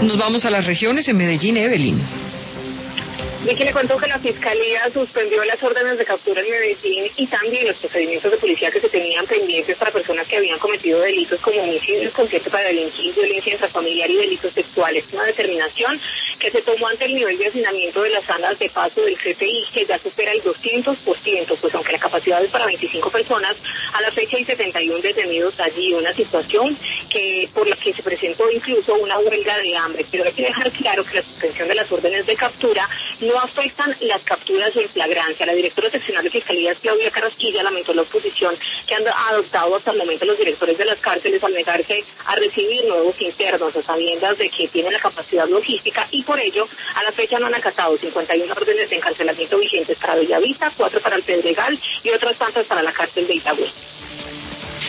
Nos vamos a las regiones. En Medellín, Evelyn. Vicky, le cuento que la Fiscalía suspendió las órdenes de captura en Medellín y también los procedimientos de policía que se tenían pendientes para personas que habían cometido delitos como homicidio completo para delinquir, violencia intrafamiliar y delitos sexuales. Una determinación que se tomó ante el nivel de hacinamiento de las salas de paso del CTI, que ya supera el 200%, pues aunque la capacidad es para 25 personas, a la fecha hay 71 detenidos allí, una situación que por la que se presentó incluso una huelga de hambre. Pero hay que dejar claro que la suspensión de las órdenes de captura no afectan las capturas en flagrancia. La directora seccional de Fiscalía, Claudia Carrasquilla, lamentó la oposición que han adoptado hasta el momento los directores de las cárceles al negarse a recibir nuevos internos a sabiendas de que tienen la capacidad logística y por ello a la fecha no han acatado 51 órdenes de encarcelamiento vigentes para Bellavista, 4 para el Pedregal y otras tantas para la cárcel de Itagüí.